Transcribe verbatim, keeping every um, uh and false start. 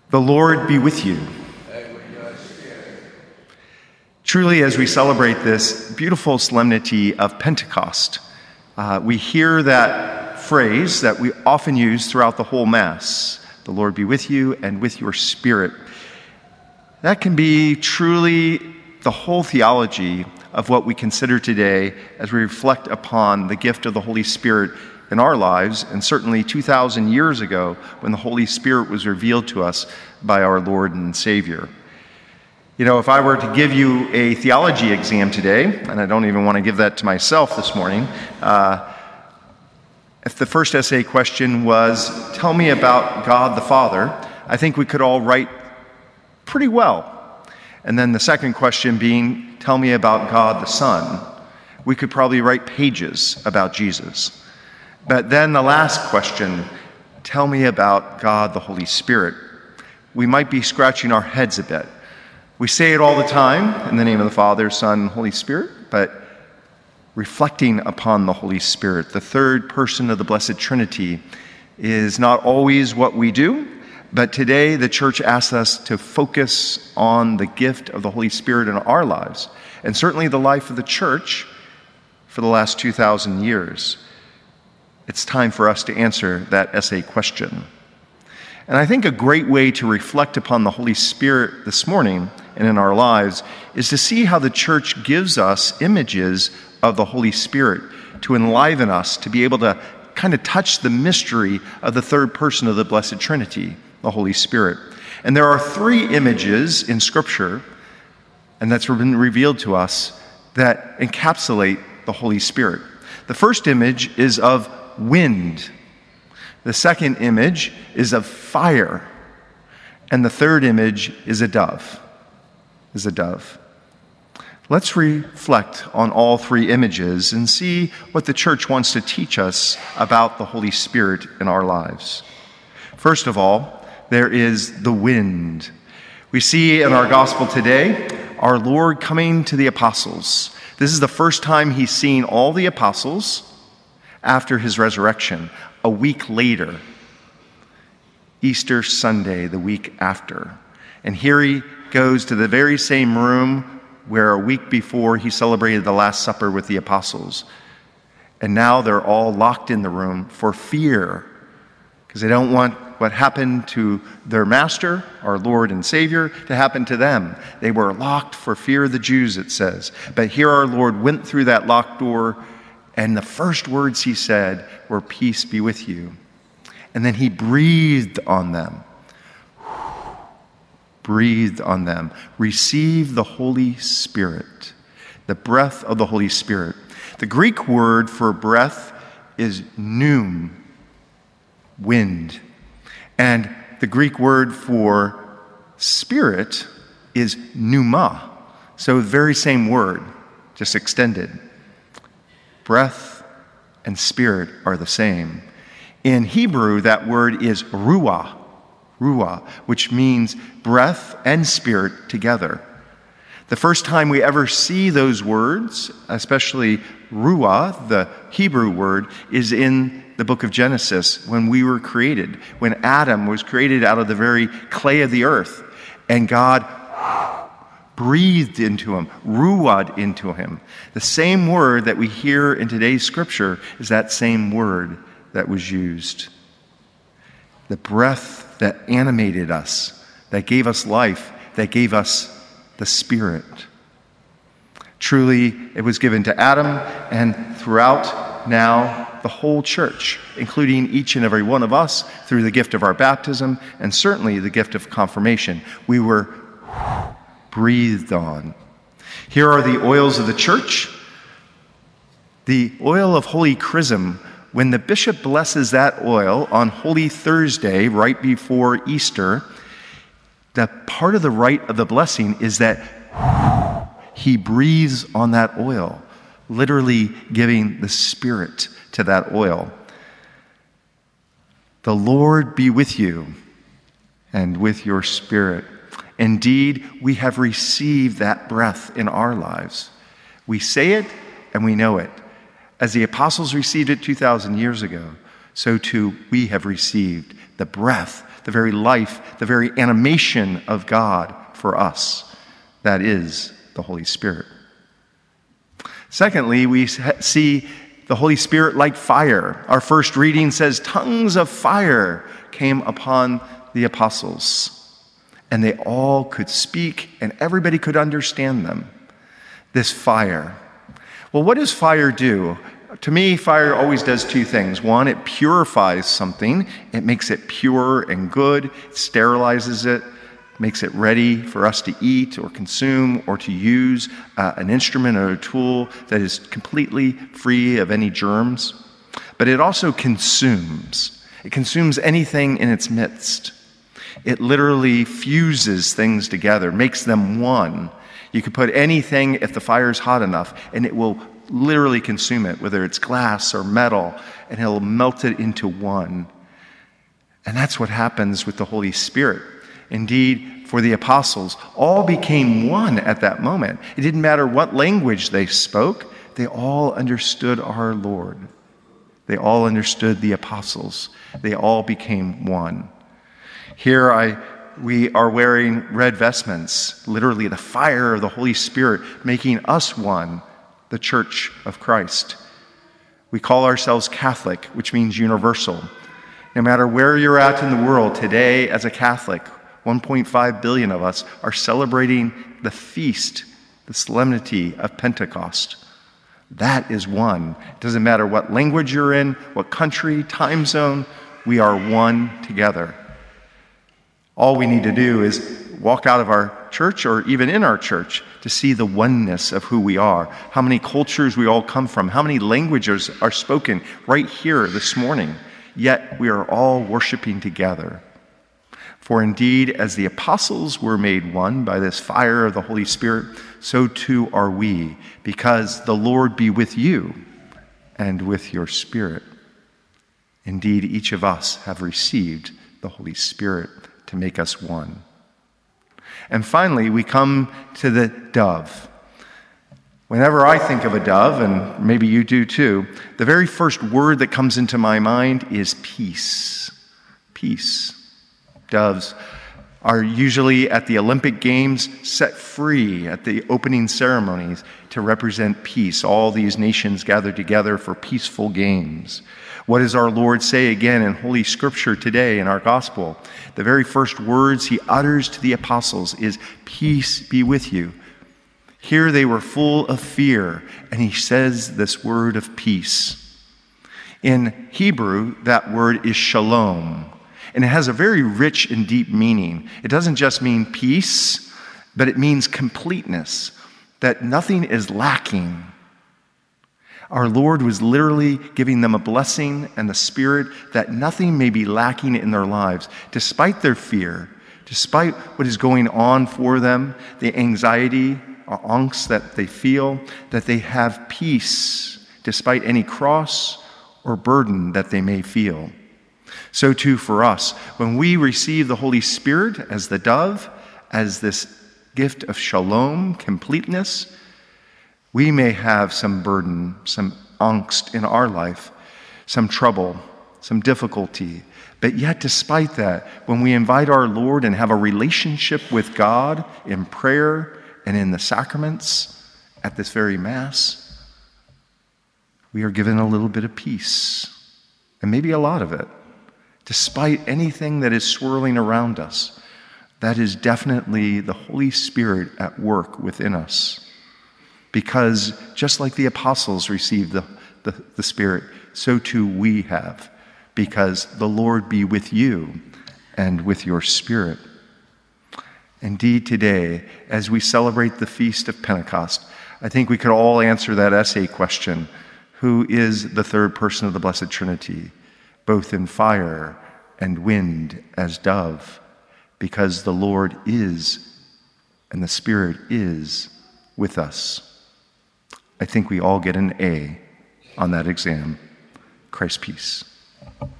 The Lord be with you. Truly, as we celebrate this beautiful solemnity of Pentecost, uh, we hear that phrase that we often use throughout the whole Mass, the Lord be with you and with your spirit. That can be truly the whole theology of what we consider today as we reflect upon the gift of the Holy Spirit in our lives, and certainly two thousand years ago when the Holy Spirit was revealed to us by our Lord and Savior. You know, if I were to give you a theology exam today, and I don't even want to give that to myself this morning, uh, if the first essay question was, tell me about God the Father, I think we could all write pretty well. And then the second question being, tell me about God the Son, we could probably write pages about Jesus. But then the last question, tell me about God the Holy Spirit, we might be scratching our heads a bit. We say it all the time in the name of the Father, Son, and Holy Spirit, but reflecting upon the Holy Spirit, the third person of the Blessed Trinity, is not always what we do, but today the Church asks us to focus on the gift of the Holy Spirit in our lives, and certainly the life of the Church for the last two thousand years. It's time for us to answer that essay question. And I think a great way to reflect upon the Holy Spirit this morning and in our lives is to see how the Church gives us images of the Holy Spirit to enliven us, to be able to kind of touch the mystery of the third person of the Blessed Trinity, the Holy Spirit. And there are three images in Scripture, and that's been revealed to us, that encapsulate the Holy Spirit. The first image is of wind. The second image is of fire. And the third image is a dove. Is a dove. Let's reflect on all three images and see what the Church wants to teach us about the Holy Spirit in our lives. First of all, there is the wind. We see in our gospel today our Lord coming to the apostles. This is the first time he's seen all the apostles after his resurrection. A week later, Easter Sunday, the week after. And here he goes to the very same room where a week before he celebrated the Last Supper with the apostles. And now they're all locked in the room for fear, because they don't want what happened to their master, our Lord and Savior, to happen to them. They were locked for fear of the Jews, it says. But here our Lord went through that locked door, and the first words he said were, "Peace be with you." And then he breathed on them. Breathed on them. Receive the Holy Spirit, the breath of the Holy Spirit. The Greek word for breath is pneum, wind. And the Greek word for spirit is pneuma. So the very same word, just extended. Breath and spirit are the same. In Hebrew, that word is ruah, ruah, which means breath and spirit together. The first time we ever see those words, especially ruah, the Hebrew word, is in the book of Genesis, when we were created, when Adam was created out of the very clay of the earth, and God breathed into him, ruah into him. The same word that we hear in today's scripture is that same word that was used. The breath that animated us, that gave us life, that gave us the Spirit. Truly, it was given to Adam, and throughout now the whole church, including each and every one of us, through the gift of our baptism, and certainly the gift of confirmation, we were breathed on. Here are the oils of the church. The oil of Holy Chrism, when the bishop blesses that oil on Holy Thursday, right before Easter, the part of the rite of the blessing is that he breathes on that oil, literally giving the Spirit to that oil. The Lord be with you and with your spirit. Indeed, we have received that breath in our lives. We say it and we know it. As the apostles received it two thousand years ago, so too we have received the breath the very life, the very animation of God for us. That is the Holy Spirit. Secondly, we see the Holy Spirit like fire. Our first reading says, tongues of fire came upon the apostles, and they all could speak, and everybody could understand them. This fire. Well, what does fire do? To me, fire always does two things. One, it purifies something. It makes it pure and good. It sterilizes it, makes it ready for us to eat or consume or to use uh, an instrument or a tool that is completely free of any germs. But it also consumes. It consumes anything in its midst. It literally fuses things together, makes them one. You could put anything, if the fire is hot enough, and it will literally consume it, whether it's glass or metal, and it'll melt it into one. And that's what happens with the Holy Spirit. Indeed, for the apostles, all became one at that moment. It didn't matter what language they spoke, they all understood our Lord. They all understood the apostles. They all became one. Here I, we are wearing red vestments, literally the fire of the Holy Spirit making us one, the Church of Christ. We call ourselves Catholic, which means universal. No matter where you're at in the world today as a Catholic, one point five billion of us are celebrating the feast, the solemnity of Pentecost. That is one. It doesn't matter what language you're in, what country, time zone, we are one together. All we need to do is walk out of our church or even in our church to see the oneness of who we are, how many cultures we all come from, how many languages are spoken right here this morning, yet we are all worshiping together. For indeed, as the apostles were made one by this fire of the Holy Spirit, so too are we, because the Lord be with you and with your spirit. Indeed, each of us have received the Holy Spirit to make us one. And finally, we come to the dove. Whenever I think of a dove, and maybe you do too, the very first word that comes into my mind is peace. Peace. Doves are usually at the Olympic Games set free at the opening ceremonies to represent peace. All these nations gather together for peaceful games. What does our Lord say again in Holy Scripture today in our gospel? The very first words he utters to the apostles is, "Peace be with you." Here they were full of fear, and he says this word of peace. In Hebrew, that word is shalom. And it has a very rich and deep meaning. It doesn't just mean peace, but it means completeness, that nothing is lacking. Our Lord was literally giving them a blessing and the Spirit that nothing may be lacking in their lives, despite their fear, despite what is going on for them, the anxiety or angst that they feel, that they have peace despite any cross or burden that they may feel. So too for us, when we receive the Holy Spirit as the dove, as this gift of shalom, completeness, we may have some burden, some angst in our life, some trouble, some difficulty. But yet despite that, when we invite our Lord and have a relationship with God in prayer and in the sacraments at this very Mass, we are given a little bit of peace, and maybe a lot of it. Despite anything that is swirling around us, that is definitely the Holy Spirit at work within us. Because just like the apostles received the, the, the Spirit, so too we have. Because the Lord be with you and with your spirit. Indeed, today, as we celebrate the Feast of Pentecost, I think we could all answer that essay question: who is the third person of the Blessed Trinity? Both in fire and wind as dove, because the Lord is and the Spirit is with us. I think we all get an A on that exam. Christ's peace.